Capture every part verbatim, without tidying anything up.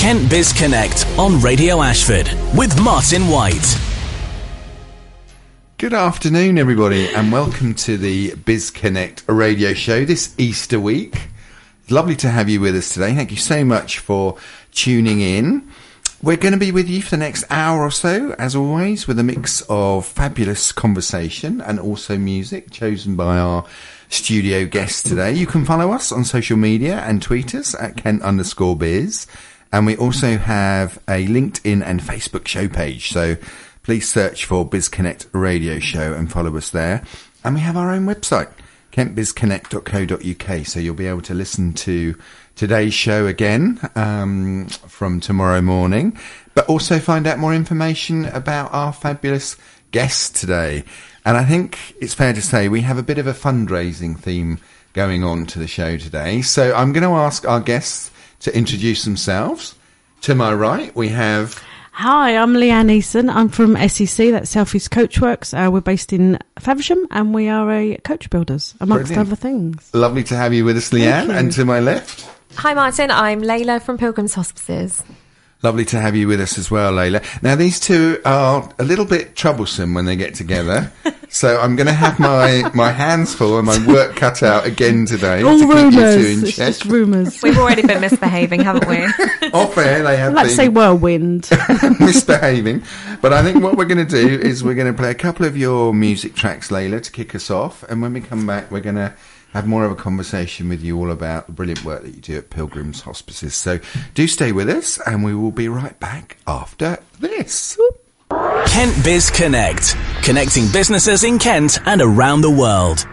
Kent Biz Connect on Radio Ashford with Martin White. Good afternoon, everybody, and welcome to the Biz Connect radio show this Easter week. It's lovely to have you with us today. Thank you so much for tuning in. We're going to be with you for the next hour or so, as always, with a mix of fabulous conversation and also music chosen by our studio guests today. You can follow us on social media and tweet us at Kent underscore biz. And we also have a LinkedIn and Facebook show page. So please search for Biz Connect Radio Show and follow us there. And we have our own website, kent biz connect dot co dot uk. So you'll be able to listen to today's show again um, from tomorrow morning, but also find out more information about our fabulous guests today. And I think it's fair to say we have a bit of a fundraising theme going on to the show today. So I'm going to ask our guests to introduce themselves. To my right, we have... Hi, I'm Leanne Eason. I'm from S E C, that's South East Coachworks. Uh, we're based in Faversham and we are a coach builders, amongst Brilliant. other things. Lovely to have you with us, Leanne. And to my left... Hi Martin, I'm Layla from Pilgrims Hospices. Lovely to have you with us as well, Layla. Now, these two are a little bit troublesome when they get together, so I'm going to have my, my hands full and my work cut out again today. All to rumours. Keep you two in It's check. just rumours. We've already been misbehaving, haven't we? Off air, they have I'd like been to say whirlwind. misbehaving. But I think what we're going to do is we're going to play a couple of your music tracks, Layla, to kick us off. And when we come back, we're going to have more of a conversation with you all about the brilliant work that you do at Pilgrims Hospices. So do stay with us, and we will be right back after this. Kent Biz Connect, connecting businesses in Kent and around the world.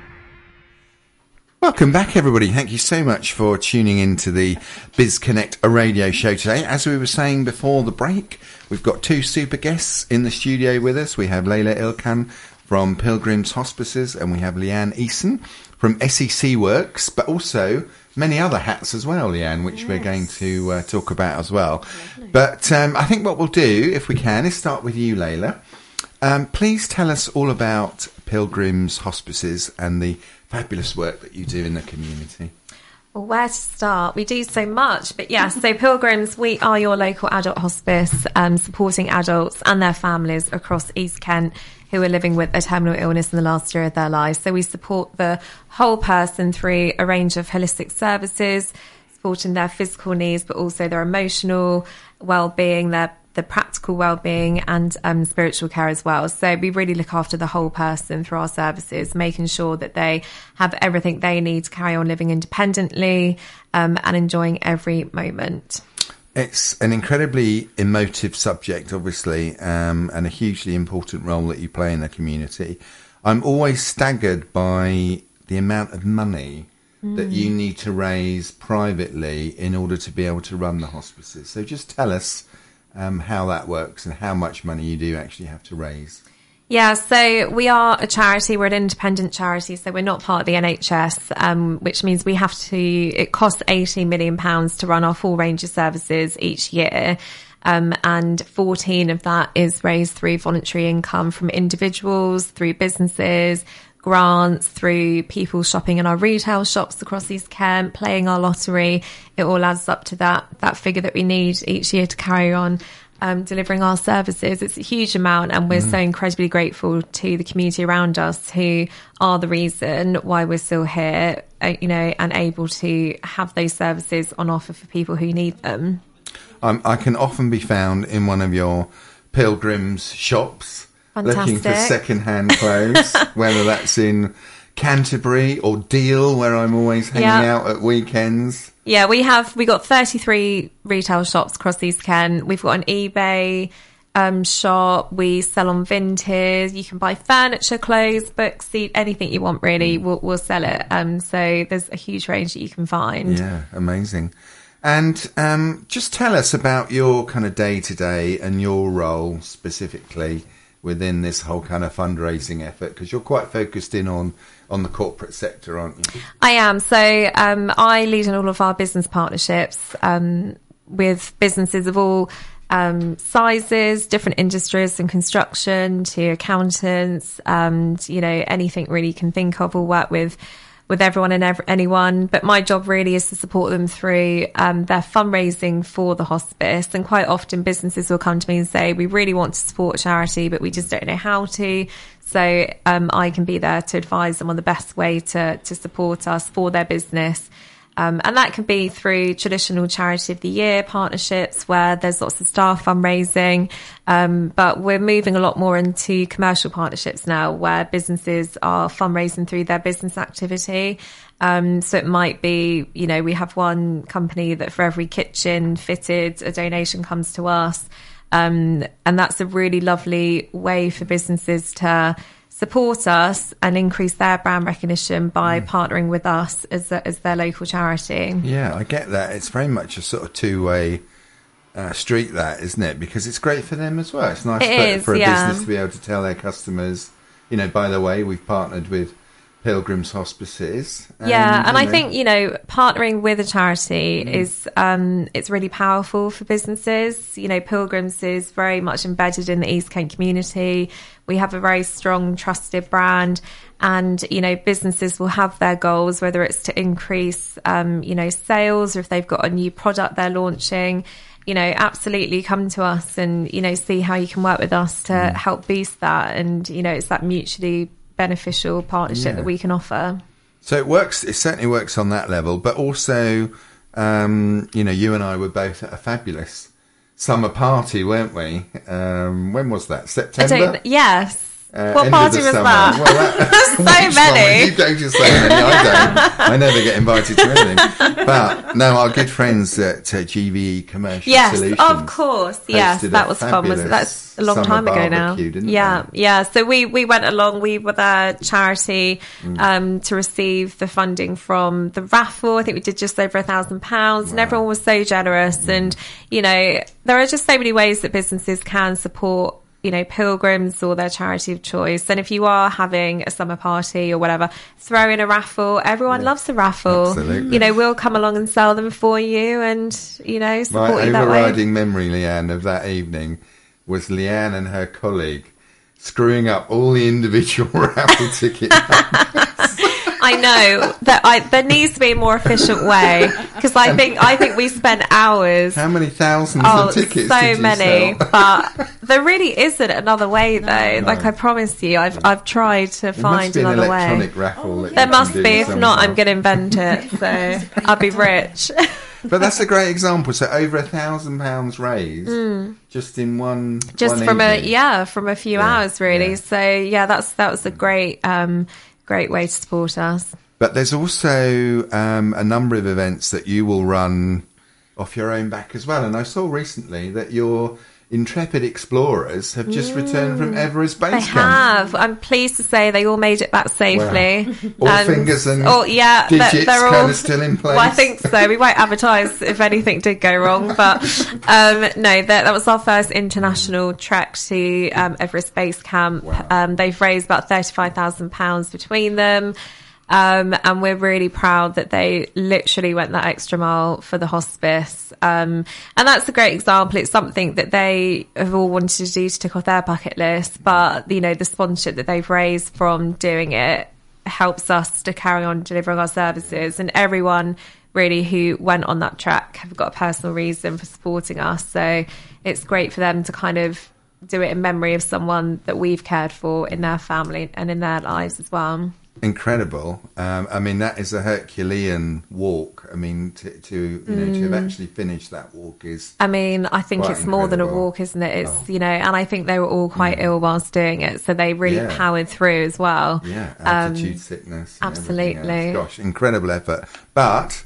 Welcome back, everybody. Thank you so much for tuning in to the Biz Connect a radio show today. As we were saying before the break, we've got two super guests in the studio with us. We have Layla Ilkan from Pilgrims Hospices, and we have Leanne Eason from S E C Works, but also many other hats as well, Leanne, which yes. we're going to uh, talk about as well. Lovely. But um, I think what we'll do, if we can, is start with you, Layla. Um, please tell us all about Pilgrims Hospices and the fabulous work that you do in the community. Well, where to start? We do so much, but yes, so Pilgrims, we are your local adult hospice, um, supporting adults and their families across East Kent who are living with a terminal illness in the last year of their lives. So we support the whole person through a range of holistic services, supporting their physical needs, but also their emotional well-being, their the practical well-being and um, spiritual care as well. So we really look after the whole person through our services, making sure that they have everything they need to carry on living independently um, and enjoying every moment. It's an incredibly emotive subject, obviously, um, and a hugely important role that you play in the community. I'm always staggered by the amount of money mm. that you need to raise privately in order to be able to run the hospices. So just tell us um, how that works and how much money you do actually have to raise. Yeah, so we are a charity. We're an independent charity, so we're not part of the N H S, um, which means we have to, it costs eighteen million pounds to run our full range of services each year. Um, and fourteen of that is raised through voluntary income from individuals, through businesses, grants, through people shopping in our retail shops across East Kent, playing our lottery. It all adds up to that, that figure that we need each year to carry on Um, delivering our services. It's a huge amount, and we're mm. so incredibly grateful to the community around us who are the reason why we're still here, uh, you know, and able to have those services on offer for people who need them. Um, I can often be found in one of your Pilgrims shops Fantastic. looking for second-hand clothes, whether that's in Canterbury or Deal, where I'm always hanging yep. out at weekends. Yeah, we have, we got thirty-three retail shops across East Kent. We've got an eBay um, shop. We sell on Vinted. You can buy furniture, clothes, books, anything you want, really. We'll, we'll sell it. Um, so there's a huge range that you can find. Yeah, amazing. And um, just tell us about your kind of day-to-day and your role specifically within this whole kind of fundraising effort, because you're quite focused in on on the corporate sector, aren't you? I am. So um, I lead on all of our business partnerships um, with businesses of all um, sizes, different industries, from construction to accountants, and you know anything really you can think of. We'll work with with everyone and ev- anyone. But my job really is to support them through um, their fundraising for the hospice. And quite often businesses will come to me and say, we really want to support charity, but we just don't know how to. So um, I can be there to advise them on the best way to, to support us for their business. Um, and that can be through traditional Charity of the Year partnerships where there's lots of staff fundraising. Um, but we're moving a lot more into commercial partnerships now where businesses are fundraising through their business activity. Um, so it might be, you know, we have one company that for every kitchen fitted, a donation comes to us. Um, and that's a really lovely way for businesses to support us and increase their brand recognition by mm. partnering with us as a, as their local charity. Yeah, I get that. It's very much a sort of two-way uh, street, that, isn't it? Because it's great for them as well. It's nice it for, is, for a yeah. business to be able to tell their customers, you know, by the way, we've partnered with Pilgrims Hospices. And, yeah, and I know, think, you know, partnering with a charity mm. is, um, it's really powerful for businesses. You know, Pilgrims is very much embedded in the East Kent community. We have a very strong, trusted brand, and, you know, businesses will have their goals, whether it's to increase, um, you know, sales, or if they've got a new product they're launching. You know, absolutely come to us and, you know, see how you can work with us to mm. help boost that. And, you know, it's that mutually beneficial partnership yeah. that we can offer. So it works, it certainly works on that level, but also, um, you know, you and I were both at a fabulous summer party, weren't we? Um, when was that? September? I don't, yes. Uh, what party was summer. that? Well, that so many. You don't just say many, I don't. I never get invited to anything. But no, our good friends at uh, G V E Commercial yes, Solutions. Yes, of course. Yes, that was fun. Was it? That's a long time ago now. Yeah, they? yeah. So we, we went along. We were the charity mm. um, to receive the funding from the raffle. I think we did just over a thousand pounds, and everyone was so generous. Mm. And you know, there are just so many ways that businesses can support, you know, Pilgrims or their charity of choice. And if you are having a summer party or whatever, throw in a raffle. Everyone yeah, loves a raffle. Absolutely. You know, we'll come along and sell them for you and, you know, support My you that way. My overriding memory, Leanne, of that evening was Leanne and her colleague screwing up all the individual raffle ticket numbers. I know that I, there needs to be a more efficient way, because I think I think we spent hours. How many thousands oh, of tickets? So did you many, sell? But there really isn't another way, though. No. Like I promise you, I've I've tried to there find must be another an electronic way. Raffle that there you must can be. do If somehow. not, I'm going to invent it. So I'll be rich. But that's a great example. So over a thousand pounds raised mm. just in one just one from evening. a yeah from a few yeah, hours really. Yeah. So yeah, that's that was a great um great way to support us. But there's also um, a number of events that you will run off your own back as well. And I saw recently that your intrepid explorers have just mm. returned from Everest Base They Camp. have. I'm pleased to say they all made it back safely. Wow. All and, fingers and oh, yeah, digits they're, they're kind all, of still in place. Well, I think so. We won't advertise if anything did go wrong. But um, no, that, that was our first international trek to um, Everest Base Camp. Wow. Um, they've raised about thirty-five thousand pounds between them. Um, and we're really proud that they literally went that extra mile for the hospice. Um, and that's a great example. It's something that they have all wanted to do to tick off their bucket list. But, you know, the sponsorship that they've raised from doing it helps us to carry on delivering our services. And everyone really who went on that track have got a personal reason for supporting us. So it's great for them to kind of do it in memory of someone that we've cared for in their family and in their lives as well. Incredible. Um, I mean, that is a Herculean walk. I mean, to, to you know, mm. to have actually finished that walk is. I mean, I think it's incredible. more than a walk, isn't it? It's, oh. you know, and I think they were all quite mm. ill whilst doing it, so they really yeah. powered through as well. Yeah, altitude um, sickness. Absolutely. Gosh, incredible effort. But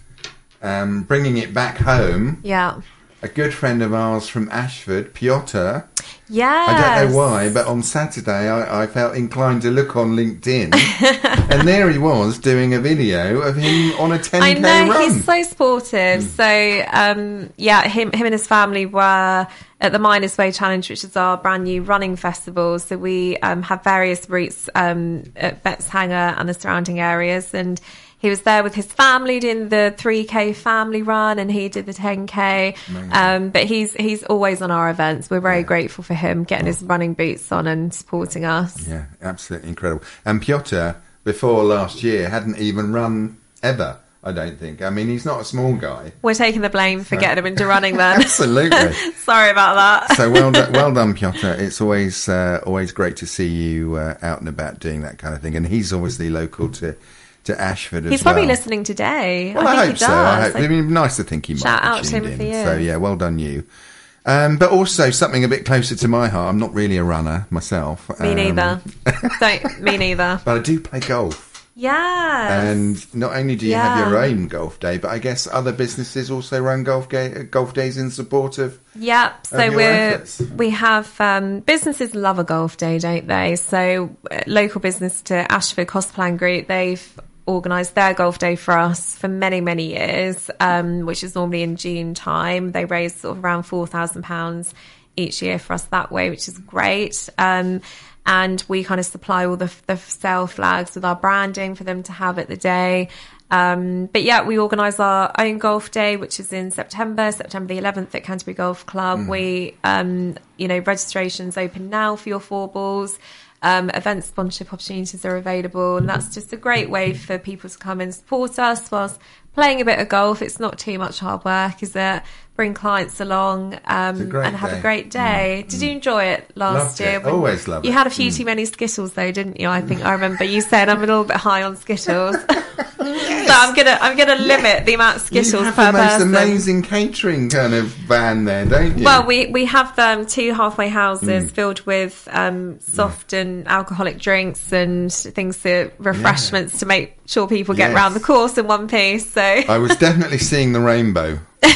um, bringing it back home. Yeah. A good friend of ours from Ashford, Piotr. Yes. I don't know why, but on Saturday I, I felt inclined to look on LinkedIn, and there he was doing a video of him on a ten K I know, run. He's so sportive. Mm. So, um, yeah, him, him and his family were at the Miners Way Challenge, which is our brand new running festival. So we um, have various routes um, at Betts Hanger and the surrounding areas, and he was there with his family doing the three K family run, and he did the ten K. Um, but he's he's always on our events. We're very yeah. grateful for him getting oh. his running boots on and supporting us. Yeah, absolutely incredible. And Piotr before last year hadn't even run ever. I don't think. I mean, he's not a small guy. We're taking the blame for getting him into running then. Absolutely. Sorry about that. So well done, well done, Piotr. It's always uh, always great to see you uh, out and about doing that kind of thing. And he's obviously local to, to Ashford as He's well. probably listening today. Well, I, I think hope he so. does. I hope. I mean, nice to think he might Shout be out to tuned him in. for you. So yeah, well done you. Um, but also something a bit closer to my heart. I'm not really a runner myself. Me um, neither. Don't, me neither. But I do play golf. Yes. And not only do you Yeah. have your own golf day, but I guess other businesses also run golf ga- golf days in support of. Yep. So your we're efforts. we have um, businesses love a golf day, don't they? So uh, local business to Ashford Cosplan Group, they've organised their golf day for us for many many years, um, which is normally in June time. They raise sort of around four thousand pounds each year for us that way, which is great. Um, and we kind of supply all the, the sale flags with our branding for them to have at the day. Um, but yeah, we organise our own golf day, which is in September, September the eleventh at Canterbury Golf Club. Mm. We, um, you know, registration's open now for your four balls. Um, event sponsorship opportunities are available, and that's just a great way for people to come and support us whilst playing a bit of golf. It's not too much hard work, is it? Bring clients along um, and have day. a great day. Mm. Did you enjoy it last Loved year? It. Always love you it. You had a few mm. too many Skittles, though, didn't you? I think I remember you said I'm a little bit high on Skittles. Yes. So I'm gonna I'm gonna limit yes. the amount of Skittles you have per the most person. amazing catering kind of van there, don't you? Well, we we have um, two halfway houses mm. filled with um, soft yeah. and alcoholic drinks and things to refreshments yeah. to make sure people get yes. round the course in one piece. So I was definitely seeing the rainbow.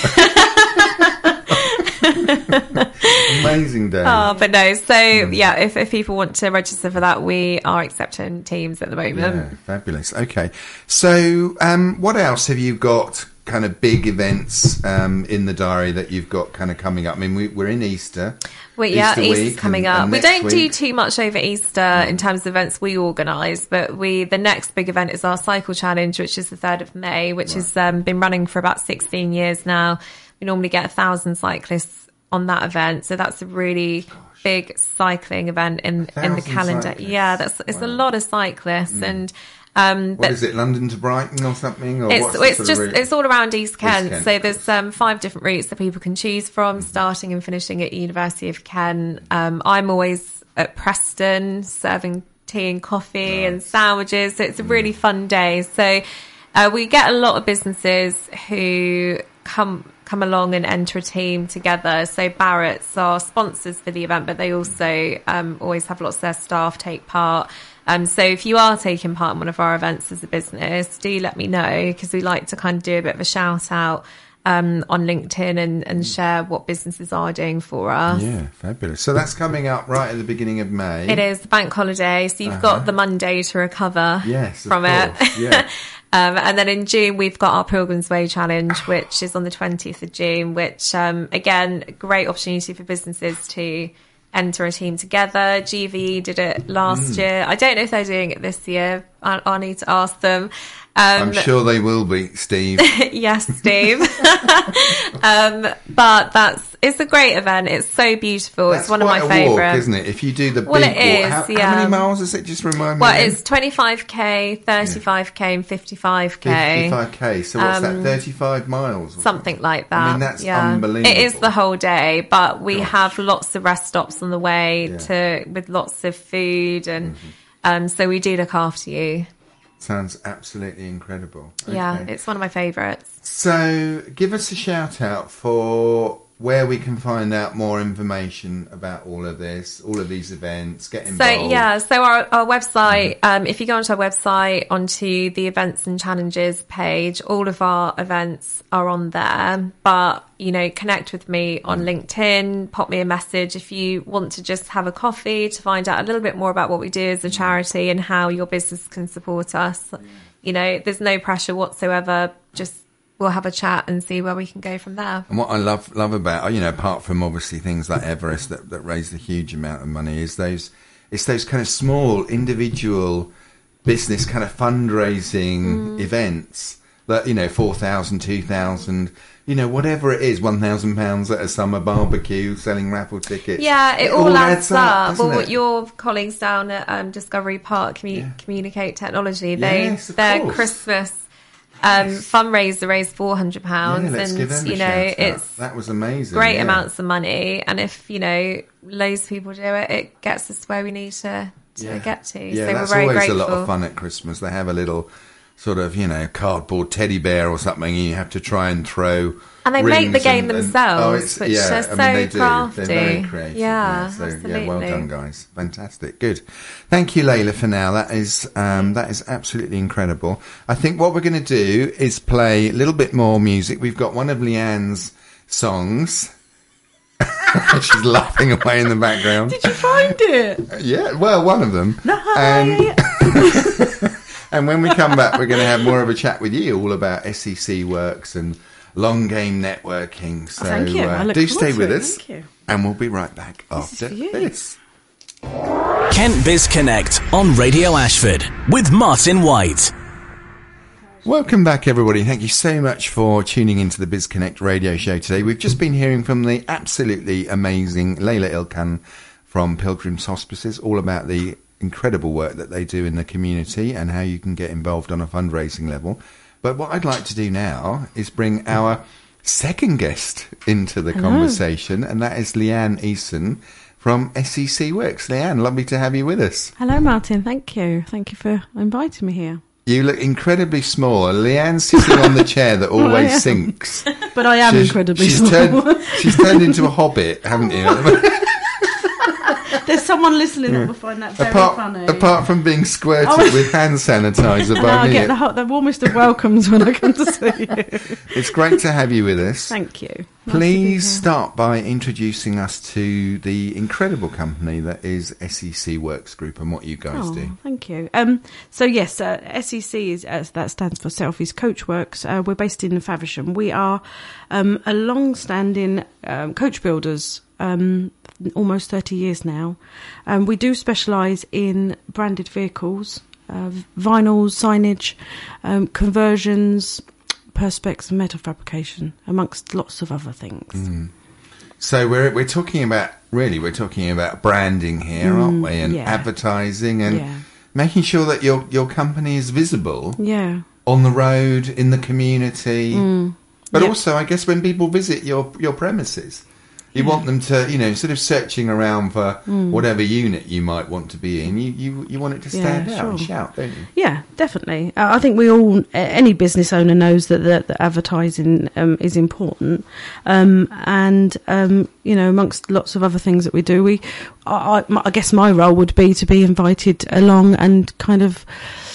Amazing day. Oh, but no. So mm. yeah, if, if people want to register for that, we are accepting teams at the moment. Yeah, fabulous. Okay, so um, what else have you got? Kind of big events um, in the diary that you've got kind of coming up. I mean, we, we're in Easter. Well, yeah, Easter Easter's coming and, up. and we don't week. do too much over Easter mm. in terms of events we organise, but we the next big event is our Cycle Challenge, which is the third of May, which right. has um, been running for about sixteen years now. We normally get a thousand cyclists on that event, so that's a really Gosh. big cycling event in in the calendar. Cyclists. Yeah, that's it's wow. a lot of cyclists mm. and. Um, what is it, London to Brighton or something? Or it's it's just route? It's all around East Kent. East Kent. So there's um, five different routes that people can choose from, mm-hmm. starting and finishing at University of Kent. Um, I'm always at Preston serving tea and coffee nice. and sandwiches. So it's a really mm. fun day. So uh, we get a lot of businesses who come come along and enter a team together. So Barrett's are sponsors for the event, but they also um, always have lots of their staff take part. Um, so if you are taking part in one of our events as a business, do let me know, because we like to kind of do a bit of a shout out um, on LinkedIn and, and share what businesses are doing for us. Yeah, fabulous. So that's coming up right at the beginning of May. It is the bank holiday, so you've uh-huh. got the Monday to recover yes, from it. Yeah. Um, and then in June, we've got our Pilgrim's Way Challenge, which is on the twentieth of June, which, um, again, a great opportunity for businesses to enter a team together. G V E did it last mm. year. I don't know if they're doing it this year. I, I need to ask them. Um, I'm sure they will be, Steve. Yes, Steve. um, but that's it's a great event. It's so beautiful. That's it's one of my favourites, favourite, isn't it? If you do the well, big it is, walk, how, yeah. how many miles is it? Just remind me. Well, again. it's twenty-five k, thirty-five k, and fifty-five k. fifty-five k. So what's um, that? thirty-five miles, or something like that. I mean, that's yeah. unbelievable. It is the whole day, but we Gosh. have lots of rest stops on the way yeah. to with lots of food, and mm-hmm. um, so we do look after you. Sounds absolutely incredible. Okay. Yeah, it's one of my favourites. So give us a shout out for where we can find out more information about all of this, all of these events, get involved. So yeah, so our, our website, mm-hmm. um, if you go onto our website, onto the events and challenges page, all of our events are on there. But, you know, connect with me on mm. LinkedIn, pop me a message if you want to just have a coffee to find out a little bit more about what we do as a charity and how your business can support us. Yeah. You know, there's no pressure whatsoever, just we'll have a chat and see where we can go from there. And what I love love about, you know, apart from obviously things like Everest that, that raised a huge amount of money, is those it's those kind of small individual business kind of fundraising mm. events that, you know, four thousand, two thousand you know, whatever it is, one thousand pounds at a summer barbecue, selling raffle tickets. Yeah, it, it all, all adds, adds up. up well, it? Your colleagues down at um, Discovery Park, Commu- yeah. Communicate Technology, they yes, their course. Christmas um, yes. fundraiser raised four hundred pounds, yeah, let's and give them a you know shout it's out. That was amazing. Great yeah. amounts of money, and if you know loads of people do it, it gets us where we need to, to yeah. get to. Yeah, so that's we're very always grateful. a lot of fun at Christmas. They have a little sort of, you know, cardboard teddy bear or something, and you have to try and throw. And they make the game and, and, themselves, oh, which yeah, they're I so mean, they do. crafty. They're very creative. Yeah, yeah. So, absolutely. yeah, well done, guys. Fantastic. Good. Thank you, Layla, for now. That is um, that is absolutely incredible. I think what we're going to do is play a little bit more music. We've got one of Leanne's songs. She's laughing away in the background. Did you find it? Uh, yeah, well, one of them. No. Um, and when we come back, we're going to have more of a chat with you all about S E C Works and long game networking. So oh, thank you. Uh, I look do stay with it. us, Thank you. and we'll be right back this after this. Kent Biz Connect on Radio Ashford with Martin White. Welcome back, everybody. Thank you so much for tuning into the Biz Connect radio show today. We've just been hearing from the absolutely amazing Layla Ilkan from Pilgrim's Hospices, all about the incredible work that they do in the community and how you can get involved on a fundraising level. But what I'd like to do now is bring our second guest into the Hello. conversation, and that is Leanne Eason from S E C Works. Leanne, lovely to have you with us. Hello, Martin. Thank you. Thank you for inviting me here. You look incredibly small. Leanne's sitting on the chair that always well, sinks. But I am she's, incredibly she's small. Turned, she's turned into a hobbit, haven't you? There's someone listening that will find that very apart, funny. Apart from being squirted Oh. with hand sanitizer and by I me. get the, hot, the warmest of welcomes when I come to see you. It's great to have you with us. Thank you. Nice Please start by introducing us to the incredible company that is S E C Works Group and what you guys oh, do. Thank you. Um, so yes, uh, S E C is uh, that stands for Selfies Coachworks. Uh, we're based in Faversham. We are um, a long-standing um, coach builders. Um, almost thirty years now. Um, we do specialise in branded vehicles, uh, vinyls, signage, um, conversions, perspex and metal fabrication, amongst lots of other things. Mm. So we're we're talking about really we're talking about branding here, mm, aren't we? And yeah. advertising and yeah. making sure that your your company is visible. Yeah. On the road, in the community, mm. but yeah. also I guess when people visit your your premises. You yeah. want them to, you know, sort of searching around for mm. whatever unit you might want to be in. You you, you want it to stand yeah, out sure. and shout, don't you? Yeah, definitely. Uh, I think we all, any business owner knows that the, the advertising um, is important. Um, and, um, you know, amongst lots of other things that we do, we, I, I, I guess my role would be to be invited along and kind of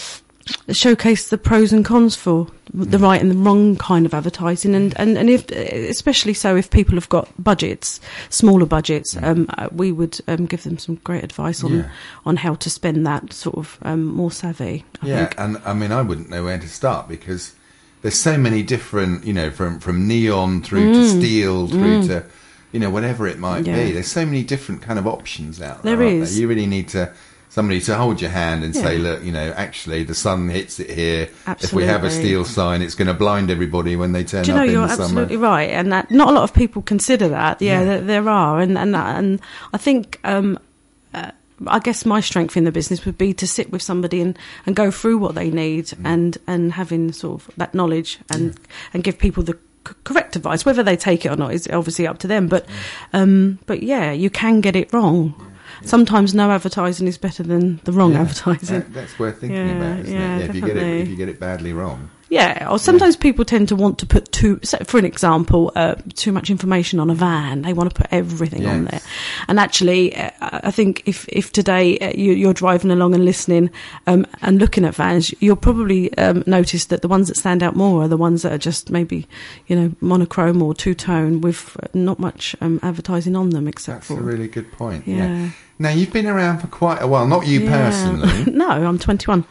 showcase the pros and cons for the right and the wrong kind of advertising, and, and, and if especially so if people have got budgets, smaller budgets, um, we would um, give them some great advice on yeah. on how to spend that sort of um, more savvy. I yeah, think. and I mean I wouldn't know where to start because there's so many different, you know, from from neon through mm. to steel through mm. to, you know, whatever it might yeah. be. There's so many different kind of options out there. There aren't is. there? You really need to. Somebody to hold your hand and yeah. say, look, you know, actually the sun hits it here. Absolutely. If we have a steel sign, it's going to blind everybody when they turn Do you know, up in you're the summer. absolutely right, and that not a lot of people consider that. Yeah, Yeah. There, there are, and and and I think um, uh, I guess my strength in the business would be to sit with somebody and, and go through what they need, mm. and and having sort of that knowledge and yeah. and give people the c- correct advice. Whether they take it or not is obviously up to them. But yeah. Um, but yeah, you can get it wrong. Yeah. Sometimes no advertising is better than the wrong yeah, advertising. That, that's worth thinking yeah, about, isn't yeah, it? Yeah, if you get it, definitely. if you get it badly wrong. Yeah, or sometimes yeah. people tend to want to put too, so for an example, uh, too much information on a van. They want to put everything yes. on there. And actually, uh, I think if, if today uh, you, you're driving along and listening um, and looking at vans, you'll probably um, notice that the ones that stand out more are the ones that are just maybe, you know, monochrome or two-tone with not much um, advertising on them except That's for... That's a really good point, yeah. yeah. Now, you've been around for quite a while, not you yeah. personally. No, I'm twenty-one.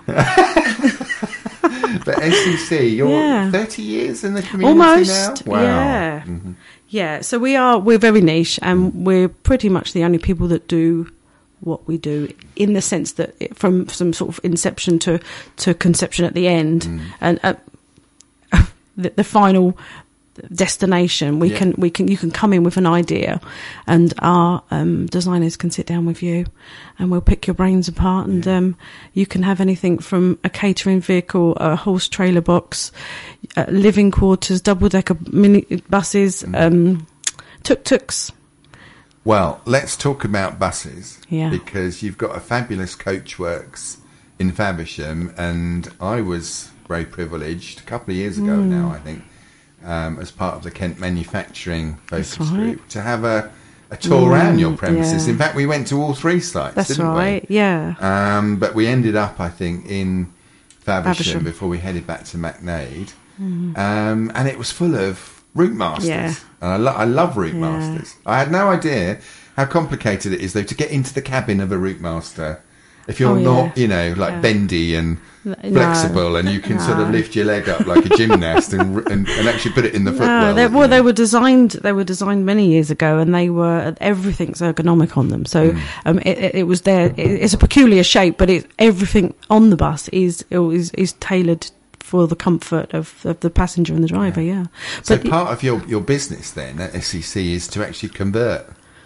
But S E C, you're yeah. thirty years in the community Almost, now? Wow. Yeah. Mm-hmm. Yeah, so we are, we're very niche and we're pretty much the only people that do what we do in the sense that it, from some sort of inception to, to conception at the end mm. and uh, the, the final destination. We Yeah. can we can you can come in with an idea, and our um, designers can sit down with you, and we'll pick your brains apart. And Yeah. um, you can have anything from a catering vehicle, a horse trailer box, uh, living quarters, double decker mini buses, Mm. um, tuk tuks. Well, let's talk about buses. Yeah. Because you've got a fabulous Coachworks in Faversham, and I was very privileged a couple of years ago Mm. now, I think, um, as part of the Kent Manufacturing Focus That's right. Group, to have a, a tour Mm, around your premises. yeah. In fact, we went to all three sites, That's didn't right. we? Yeah. Um, but we ended up, I think, in Faversham, Faversham. before we headed back to McNaid. Um, and it was full of route masters. Yeah. And I, lo- I love route Yeah. masters. I had no idea how complicated it is, though, to get into the cabin of a route master. If you're Oh, not, yeah. you know, like Yeah. bendy and No. flexible, and you can sort of No. lift your leg up like a gymnast and, and, and actually put it in the footwell. No, they, that well, you they need. were designed. They were designed many years ago, and they were everything's ergonomic on them. So Mm. um, it, it, it was there. It, it's a peculiar shape, but it, everything on the bus is is, is tailored for the comfort of, of the passenger and the driver. Yeah, So but part of your, your business then at S E C is to actually convert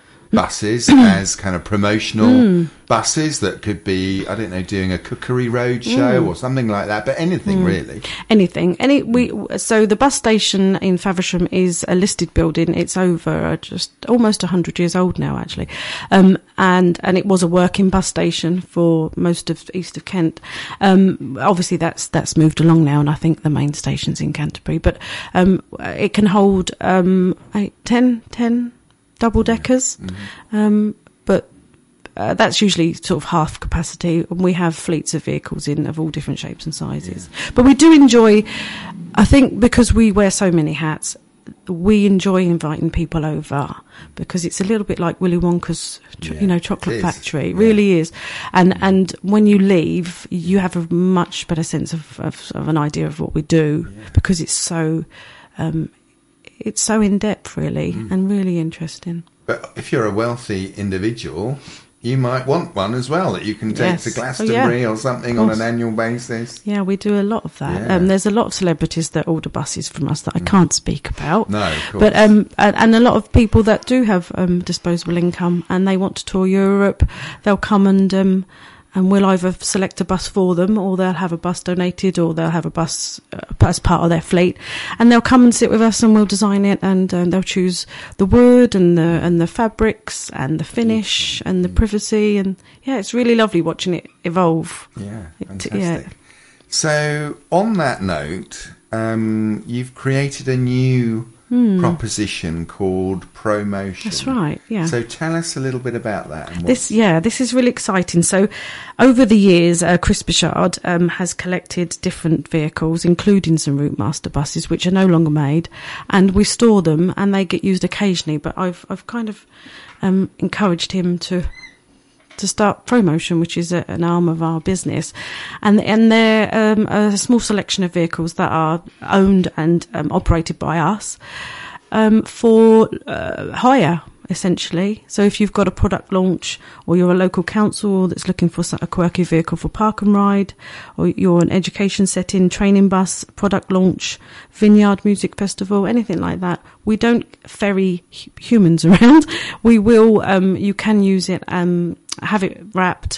buses as kind of promotional Mm. buses that could be, I don't know, doing a cookery road show Mm. or something like that, but anything really. anything, any we. So the bus station in Faversham is a listed building. It's over uh, just almost a hundred years old now, actually, um, and and it was a working bus station for most of east of Kent. Um, obviously, that's that's moved along now, and I think the main station's in Canterbury. But um, it can hold um, eight, ten, ten double deckers, um, but. Uh, that's usually sort of half capacity, and we have fleets of vehicles in of all different shapes and sizes. But we do enjoy, I think, because we wear so many hats, we enjoy inviting people over because it's a little bit like Willy Wonka's, ch- Yeah, you know, it chocolate is. factory. It Yeah. really is. And and when you leave, you have a much better sense of of, of an idea of what we do because it's so, um, it's so in depth, really, Mm. and really interesting. But if you're a wealthy individual, you might want one as well that you can take Yes. to Oh, Glastonbury yeah. or something Of on course. an annual basis. Yeah, we do a lot of that. Yeah. Um, there's a lot of celebrities that order buses from us that I can't speak about. No, of course. But um, and, and a lot of people that do have um, disposable income and they want to tour Europe, they'll come and um, and we'll either select a bus for them, or they'll have a bus donated, or they'll have a bus uh, as part of their fleet, and they'll come and sit with us, and we'll design it, and um, they'll choose the wood and the and the fabrics and the finish and the privacy, and yeah, it's really lovely watching it evolve. Yeah, It- fantastic. yeah. So, on that note, um, you've created a new proposition called Promotion. Hmm. That's right, yeah. So, tell us a little bit about that. And what, This, yeah, this is really exciting. So, over the years, uh, Chris Bichard um, has collected different vehicles, including some Route Master buses, which are no longer made, and we store them, and they get used occasionally. But I've, I've kind of um, encouraged him to to start Promotion, which is a, an arm of our business, and and they're um, a small selection of vehicles that are owned and um, operated by us um, for uh, hire, essentially. So if you've got a product launch, or you're a local council that's looking for a quirky vehicle for park and ride, or you're an education setting, training bus, product launch, vineyard music festival, anything like that, we don't ferry hu- humans around. We will, um, you can use it, um, have it wrapped,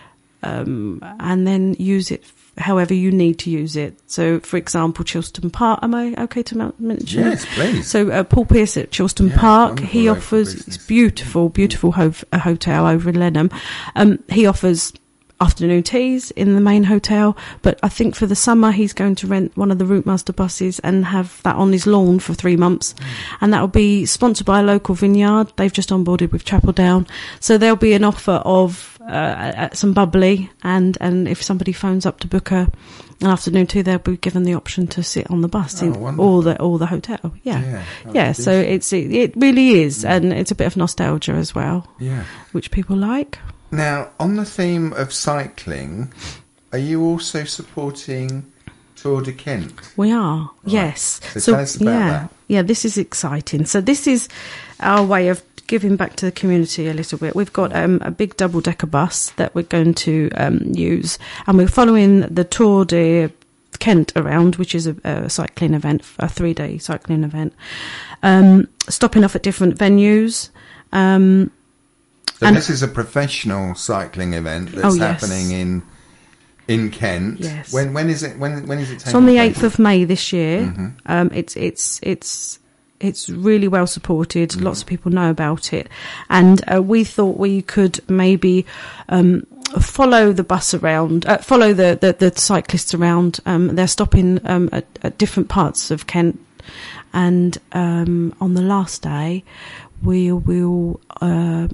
um, and then use it however you need to use it. So, for example, Chilston Park. Am I okay to ma- mention? Yes, please. So, uh, Paul Pierce at Chilston Yeah, Park, wonderful he local offers business. it's beautiful, beautiful ho- a hotel over in Lenham. Um, he offers afternoon teas in the main hotel, but I think for the summer he's going to rent one of the Route Master buses and have that on his lawn for three months, Mm. and that will be sponsored by a local vineyard. They've just onboarded with Chapel Down, so there'll be an offer of uh, uh, some bubbly, and and if somebody phones up to book a an afternoon tea, they'll be given the option to sit on the bus Oh, in wonderful. or the or the hotel. Yeah, Yeah, that'd yeah. be So decent. it's it, it really is, and it's a bit of nostalgia as well, Yeah. which people like. Now, on the theme of cycling, are you also supporting Tour de Kent? We are, yes. So tell us about yeah, that. yeah, this is exciting. So this is our way of giving back to the community a little bit. We've got um, a big double-decker bus that we're going to um, use, and we're following the Tour de Kent around, which is a, a cycling event, a three-day cycling event. Um, stopping off at different venues. Um, so and this is a professional cycling event that's Oh, yes. happening in in Kent. Yes. When when is it? When when is it taking It's on the place? eighth of May this year. Mm-hmm. Um, it's it's it's it's really well supported. Mm-hmm. Lots of people know about it, and uh, we thought we could maybe um, follow the bus around, uh, follow the, the the cyclists around. Um, they're stopping um, at, at different parts of Kent, and um, on the last day, we will. Uh,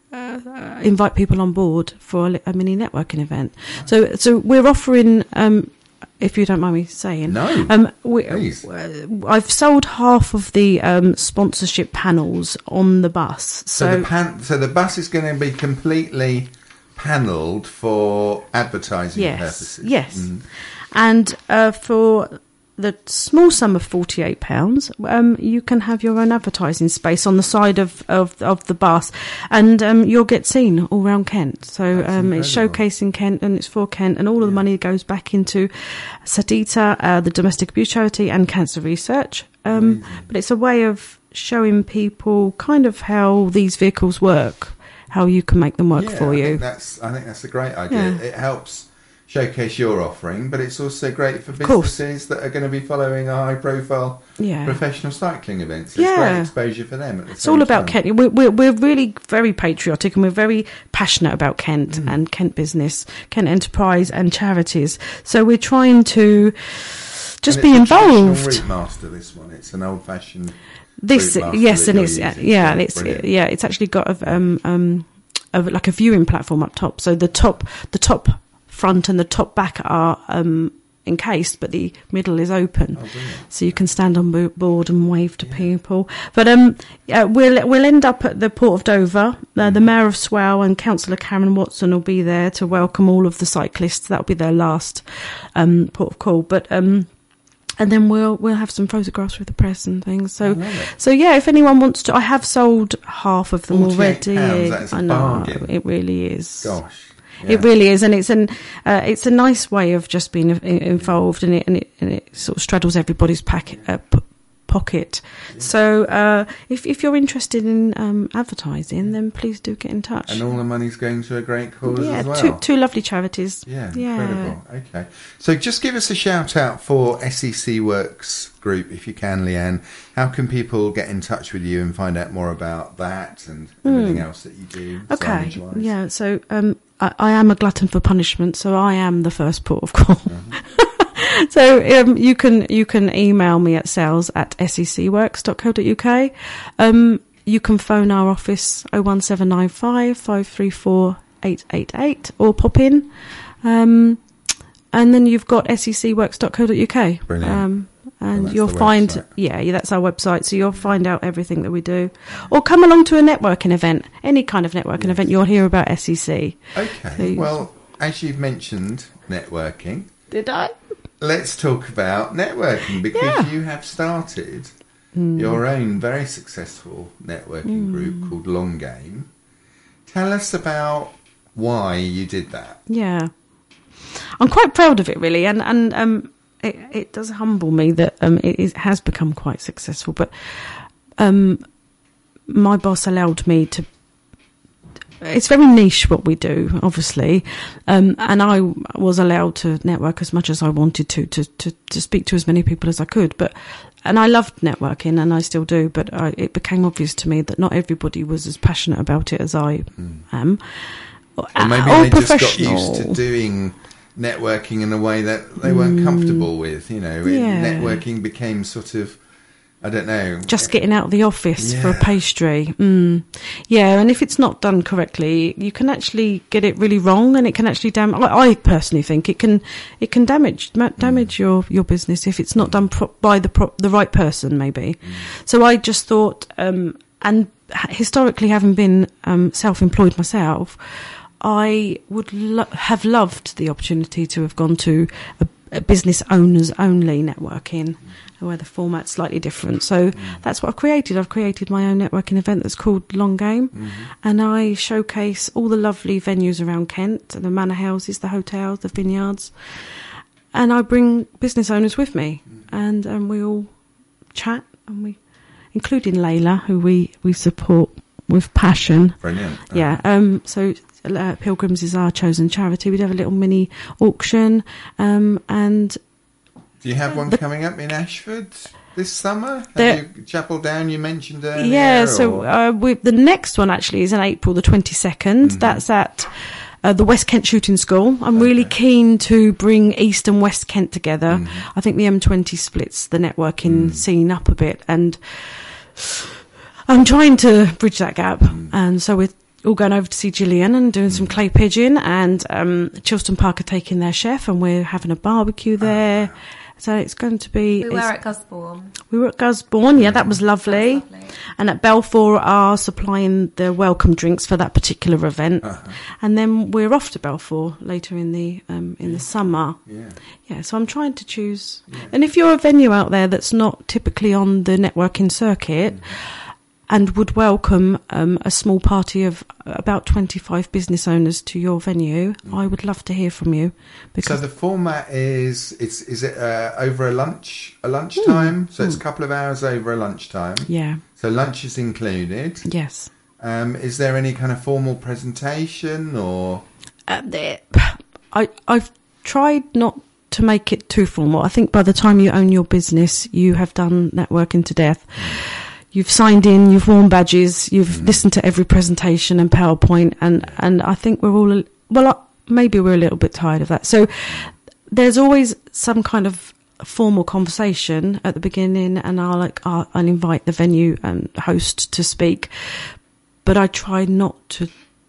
Uh, invite people on board for a, a mini networking event. So, so we're offering, um, if you don't mind me saying, No, um, we, please. uh, I've sold half of the um, sponsorship panels on the bus. So, So, the pan- so the bus is going to be completely panelled for advertising yes, purposes. yes, Mm. and uh, for the small sum of forty-eight pounds, um, you can have your own advertising space on the side of, of, of the bus, and um, you'll get seen all around Kent. So um, it's incredible. showcasing Kent, and it's for Kent, and all of the money goes back into Sadita, uh, the domestic abuse charity, and cancer research. Um, but it's a way of showing people kind of how these vehicles work, how you can make them work Yeah, for I you. think that's I think that's a great idea. Yeah. It helps showcase your offering, but it's also great for course. businesses that are going to be following a high-profile Yeah. professional cycling events. It's Yeah. great exposure for them. At the It's same all about time. Kent. We're, we're, we're really very patriotic, and we're very passionate about Kent Mm. and Kent business, Kent enterprise and charities. So we're trying to just And be it's a traditional involved. Route Master, this one. It's an old-fashioned. This, Route Master yes, that and you're it's using. yeah, and it's Brilliant. yeah, it's actually got a um um a, like a viewing platform up top. So the top the top front and the top back are um encased, but the middle is open, Oh, brilliant. so you can stand on bo- board and wave to people. But um, yeah, we'll we'll end up at the Port of Dover. Uh, the Mayor of Swell and Councillor Karen Watson will be there to welcome all of the cyclists. That'll be their last um port of call. But um. And then we'll we'll have some photographs with the press and things. So, love it. so yeah, if anyone wants to, I have sold half of them forty-eight already. pounds, that's a I know bargain. it really is. Gosh. It yeah. really is, and it's an uh, it's a nice way of just being in- involved, and it and it, and it sort of straddles everybody's packet, uh, p- pocket. So uh, if if you're interested in um, advertising, then please do get in touch. And all the money's going to a great cause yeah, as well. two two lovely charities. Yeah, Yeah. incredible. Okay. So just give us a shout out for S E C Works Group, if you can, Leanne. How can people get in touch with you and find out more about that and everything else that you do? Hmm. Okay. signage-wise? Yeah. So um, I, I am a glutton for punishment, so I am the first port of call. So um, you can you can email me at sales at secworks dot co dot uk. Um, you can phone our office oh one seven nine five, five three four, eight eight eight or pop in. Um, and then you've got secworks dot co dot uk. Brilliant. Um, and that's you'll the find, website. yeah, yeah, that's our website. So you'll find out everything that we do. Or come along to a networking event, any kind of networking Yes. event. You'll hear about S E C. Okay. So- Well, as you've mentioned networking, Did I? let's talk about networking, because Yeah. Hmm. you have started your own very successful networking group called Long Game. Tell us about why you did that. Yeah, I'm quite proud of it, really, and and um, it it does humble me that um it is, has become quite successful. But um, my boss allowed me to. It's very niche what we do, obviously, um, and I was allowed to network as much as I wanted to, to, to, to speak to as many people as I could. But and I loved networking, and I still do. But I, it became obvious to me that not everybody was as passionate about it as I am. Or maybe or they just got professional. used to doing networking in a way that they weren't comfortable with. You know, It- Yeah. networking became sort of, I don't know. Just getting out of the office for a Yeah. pastry. Mm. Yeah, and if it's not done correctly, you can actually get it really wrong, and it can actually dam. I, I personally think it can it can damage ma- damage your, your business if it's not done pro- by the pro- the right person, maybe. So I just thought, um, and h- historically, having been um, self-employed myself, I would lo- have loved the opportunity to have gone to a, a business owners only networking, where the format's slightly different. So that's what I've created. I've created my own networking event that's called Long Game, and I showcase all the lovely venues around Kent, the manor houses, the hotels, the vineyards, and I bring business owners with me, and um, we all chat, and we, including Layla, who we, we support with passion. Brilliant. Yeah. Um. So uh, Pilgrims is our chosen charity. We'd have a little mini auction, um, and do you have one the, coming up in Ashford this summer? Have the, you Chapel Down? You mentioned earlier. Yeah. So uh, we, the next one actually is in April the twenty-second. Mm-hmm. That's at Uh, the West Kent Shooting School. I'm okay. really keen to bring East and West Kent together. Mm. I think the M twenty splits the networking mm. scene up a bit, and I'm trying to bridge that gap. Mm. And so we're all going over to see Gillian and doing mm. some clay pigeon, and um, Chilston Park are taking their chef, and we're having a barbecue there. Oh. So it's going to be... We were at Gusbourne. We were at Gusbourne, yeah, that was lovely. That was lovely. And at Balfour are supplying the welcome drinks for that particular event. Uh-huh. And then we're off to Balfour later in the um, in yeah. the summer. Yeah. Yeah, so I'm trying to choose. Yeah. And if you're a venue out there that's not typically on the networking circuit... Mm-hmm. and would welcome um, a small party of about twenty-five business owners to your venue, mm. I would love to hear from you. Because so the format is, it's, is it uh, over a lunch, a lunchtime? Mm. So it's a couple of hours over a lunchtime? Yeah. So lunch is included? Yes. Um, is there any kind of formal presentation or...? Uh, there, I, I've tried not to make it too formal. I think by the time you own your business, you have done networking to death. Mm. You've signed in, you've worn badges, you've mm. listened to every presentation and PowerPoint, and, and I think we're all, well, maybe we're a little bit tired of that. So there's always some kind of formal conversation at the beginning, and I'll, like, I'll, I'll invite the venue and host to speak, but I try not to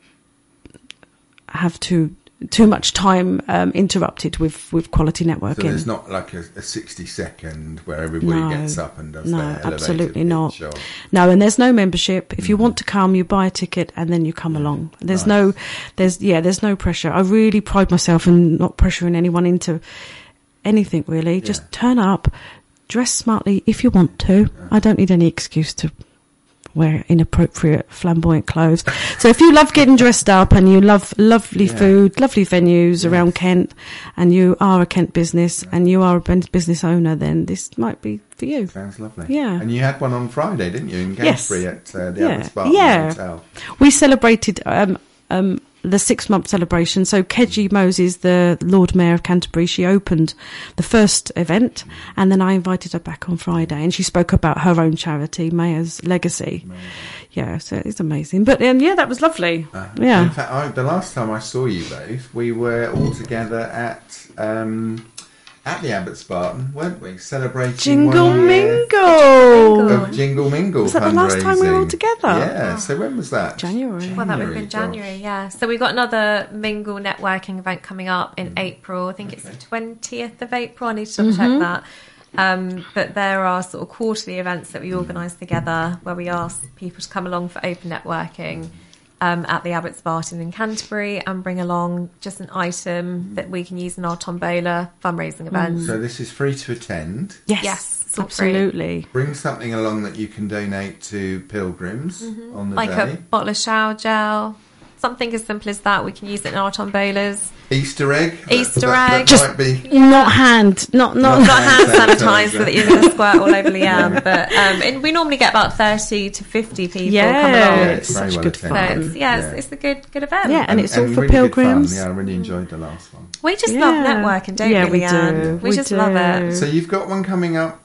have to too much time um, interrupted with, with quality networking. So there's not like a, a sixty second where everybody no, gets up and does no, their elevator absolutely pitch not. Or... No, and there's no membership. If mm-hmm. you want to come, you buy a ticket and then you come yeah. along. There's nice. no, there's yeah, there's no pressure. I really pride myself in not pressuring anyone into anything really. Yeah. Just turn up, dress smartly if you want to. Yeah. I don't need any excuse to wear inappropriate flamboyant clothes. So if you love getting dressed up and you love lovely yeah. food, lovely venues yes. around Kent, and you are a Kent business yeah. and you are a business owner, then this might be for you. Sounds lovely. Yeah. And you had one on Friday, didn't you, in Canterbury yes. at uh, the yeah. Abbots Barton yeah. Hotel? We celebrated um, um, the six-month celebration. So Kedgie Moses, the Lord Mayor of Canterbury, she opened the first event, and then I invited her back on Friday, and she spoke about her own charity, Mayor's Legacy. Amazing. Yeah, so it's amazing. But um, yeah, that was lovely. Uh, yeah. In fact, I, the last time I saw you both, we were all together at... Um, at the Abbots Barton, weren't we? Celebrating Jingle one year Mingle. Of Jingle Mingle. Was that the last time we were all together? Yeah. So when was that? January. Well, that would have been January, gosh. yeah. So we've got another Mingle networking event coming up in mm. April. I think okay. it's the twentieth of April. I need to double mm-hmm. check that. Um, but there are sort of quarterly events that we organise together where we ask people to come along for open networking. Um, at the Abbots Barton in Canterbury, and bring along just an item that we can use in our Tombola fundraising event. So this is free to attend? Yes, yes absolutely. Free. Bring something along that you can donate to Pilgrims mm-hmm. on the like day. Like a bottle of shower gel, something as simple as that. We can use it in our Tombolas. Easter egg? Easter that, egg. That just might be... not hand, not not, not, not hand sanitizer that you're going to squirt all over Leanne. But um, and we normally get about thirty to fifty people yeah, come along. Yeah, it's such well good fun. So it's, yeah, yeah. It's, it's a good good event. Yeah, and, and it's and all for really pilgrims. Yeah, I really enjoyed the last one. We just yeah. love networking, don't yeah, we, we Leanne? do. We, we just do. love it. So you've got one coming up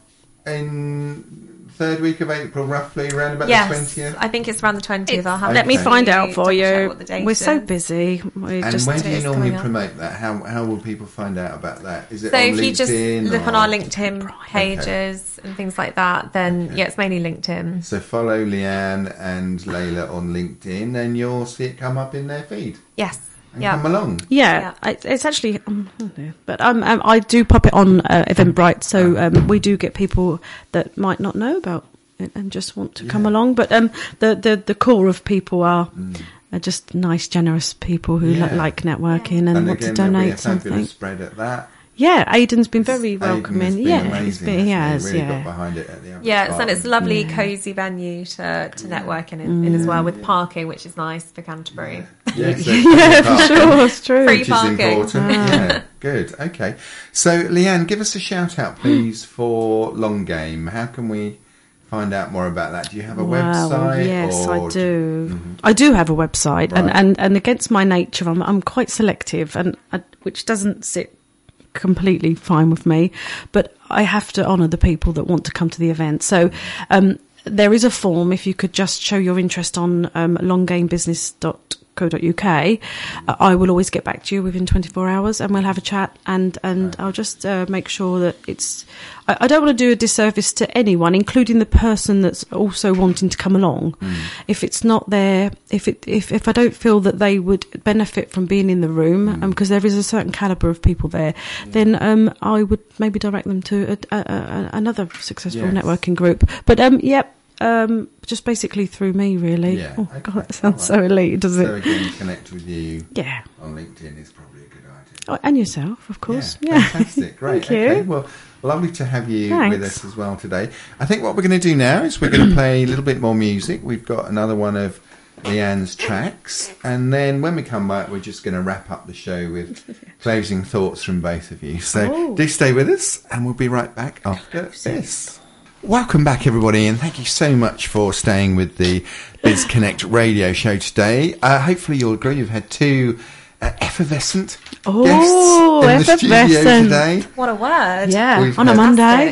in... third week of April, roughly, around about yes, the twentieth? I think it's around the twentieth. I'll have Let me find out for you. We're so busy. We're and just where do you normally promote that? How how will people find out about that? Is it so on if LinkedIn? you just look or? on our LinkedIn pages okay. and things like that, then okay. yeah, it's mainly LinkedIn. So follow Leanne and Layla on LinkedIn, and you'll see it come up in their feed. Yes. And yeah. come along. Yeah, yeah. I, it's actually, um, I don't know, but um, um, I do pop it on uh, Eventbrite, so um, we do get people that might not know about it and just want to yeah. come along. But um, the, the the core of people are, mm. are just nice, generous people who yeah. li- like networking yeah. and, and want again, to donate a something. Spread at that. Yeah, Aidan's been very welcoming. Aidan has been yeah, amazing, he's been, he has. really yeah, got behind it at the yeah, and it's a lovely, yeah. cosy venue to, to network in, in as well with parking, which is nice for Canterbury. Yeah, yeah, so yeah for sure, it's true. Free which parking. is important. Yeah, good. Okay. So, Leanne, give us a shout out, please, for Long Game. How can we find out more about that? Do you have a Wow, website? yes, or I do. Mm-hmm. I do have a website, Right. and, and, and against my nature, I'm I'm quite selective, and I, which doesn't sit completely fine with me. But I have to honour the people that want to come to the event. So um, there is a form. If you could just show your interest on um, long game business dot co dot uk, uh, I will always get back to you within twenty-four hours, and we'll have a chat, and and I'll just uh, make sure that it's I, I don't want to do a disservice to anyone, including the person that's also wanting to come along. Mm. If it's not there, if it if, if I don't feel that they would benefit from being in the room, mm. um, because there is a certain calibre of people there, yeah. then um, I would maybe direct them to a, a, a, another successful yes. networking group. But um, yep. Um, just basically through me, really. Yeah. Oh, okay. God, that sounds right. so elite, does it? So again, connect with you yeah. on LinkedIn is probably a good idea. Oh, and yourself, of course. Yeah, yeah. Fantastic. Great. Thank you. Okay. Well, lovely to have you Thanks. with us as well today. I think what we're going to do now is we're going to play a little bit more music. We've got another one of Leanne's tracks, and then when we come back, we're just going to wrap up the show with closing thoughts from both of you. So oh. do stay with us, and we'll be right back after this. Welcome back, everybody, and thank you so much for staying with the Biz Connect radio show today. Uh, hopefully you'll agree we've had two uh, effervescent oh, guests in the studio today. What a word. Yeah, We've on a Monday.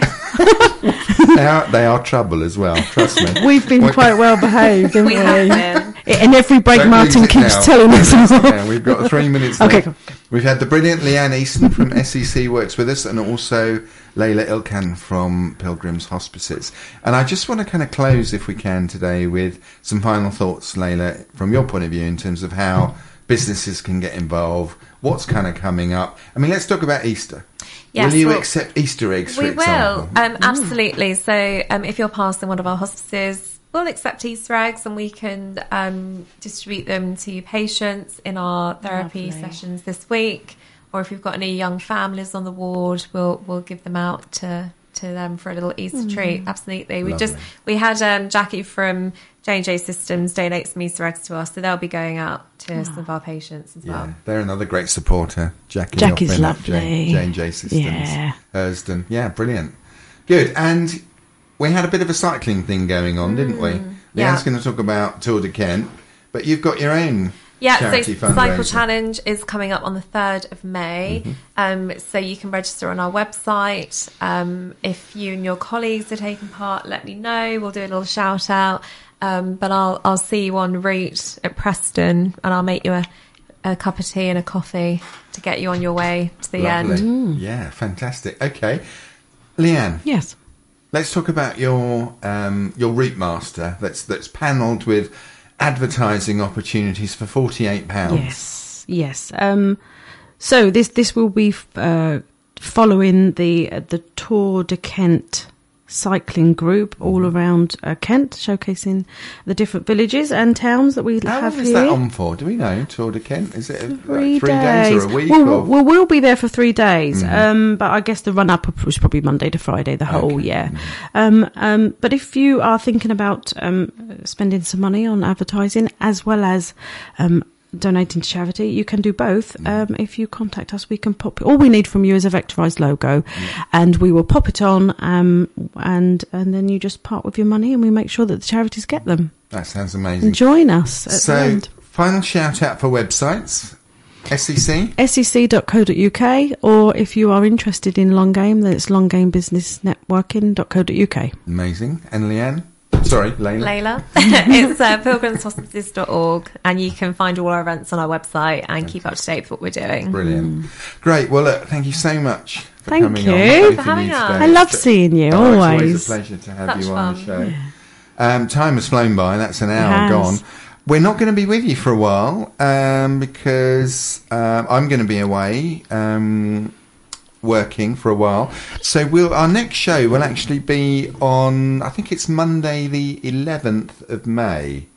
they, are, they are trouble as well, trust me. We've been quite well behaved, haven't we? We have been. In every break, Don't Martin keeps now. telling us. Now. We've got three minutes left. Okay. We've had the brilliant Leanne Easton from S E C works with us, and also Layla Ilkan from Pilgrims Hospices. And I just want to kind of close, if we can, today with some final thoughts, Layla, from your point of view in terms of how businesses can get involved, what's kind of coming up. I mean, let's talk about Easter. Yes, will you well, accept Easter eggs, for we example? will, um, absolutely. So um, if you're passing one of our hospices, we'll accept Easter eggs, and we can um, distribute them to patients in our therapy Lovely. sessions this week. Or if you've got any young families on the ward, we'll we'll give them out to, to them for a little Easter mm. treat. Absolutely. We Lovely. just we had um, Jackie from J and J Systems donate some Easter eggs to us, so they'll be going out to oh. some of our patients as yeah, well. They're another great supporter. Jackie, Jackie's your friend at lovely. J and J Systems, Yeah. Ersden. Yeah, brilliant. Good. And we had a bit of a cycling thing going on, didn't we? Mm, yeah. Leanne's going to talk about Tour de Kent, but you've got your own Yeah, charity so fundraiser. Cycle Challenge is coming up on the third of May. Mm-hmm. Um, so you can register on our website. Um, if you and your colleagues are taking part, let me know. We'll do a little shout out. Um, but I'll I'll see you en route at Preston, and I'll make you a, a cup of tea and a coffee to get you on your way to the Lovely. end. Mm. Yeah, fantastic. Okay. Leanne. Yes. Let's talk about your um, your Route Master that's that's panelled with advertising opportunities for forty-eight pounds. Yes, yes. Um, so this this will be uh, following the uh, the Tour de Kent cycling group all mm-hmm. around uh, Kent, showcasing the different villages and towns that we How have long is here. that on for? Do we know? Tour de Kent? Is it a, Three, like three days. days or a week? Well, or? we'll, we'll be there for three days, Mm-hmm. um, but I guess the run up was probably Monday to Friday, the whole Okay. yeah. Mm-hmm. Um, um, but if you are thinking about um, spending some money on advertising as well as um, donating to charity, you can do both. Um, if you contact us, we can pop. All we need from you is a vectorized logo, mm. and we will pop it on. Um, and and then you just part with your money, and we make sure that the charities get them. That sounds amazing. And join us at so, the end. Final shout out for websites. S E C? S E C dot co dot U K, or if you are interested in Long Game, then it's long game business networking dot co dot U K. Amazing. And Leanne? Sorry, Layla. Layla. It's uh, pilgrims hospices dot org, and you can find all our events on our website and Fantastic. keep up to date with what we're doing. Brilliant. Mm. Great. Well, look, thank you so much for Thank coming you. on. Thank both for of having you us. today. I love seeing you, Oh, always. It's always a pleasure to have Such you on fun. the show. Yeah. Um, time has flown by. That's an hour has. gone. We're not going to be with you for a while um, because um, I'm going to be away um, working for a while. So we'll our next show will actually be on, I think it's Monday the eleventh of May.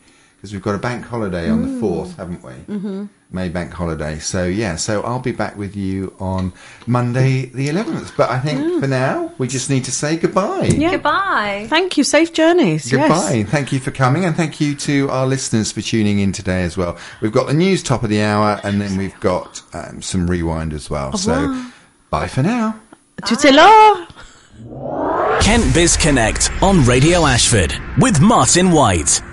because we've got a bank holiday on the fourth, haven't we? Mm-hmm. May bank holiday. So, yeah, so I'll be back with you on Monday the eleventh. But I think mm. for now, we just need to say goodbye. Yeah. Goodbye. Thank you. Safe journeys. Goodbye. Yes. Thank you for coming, and thank you to our listeners for tuning in today as well. We've got the news top of the hour, and then we've got um, some rewind as well. Au so, revoir. Bye for now. Tout est là. Kent Biz Connect on Radio Ashford with Martin White.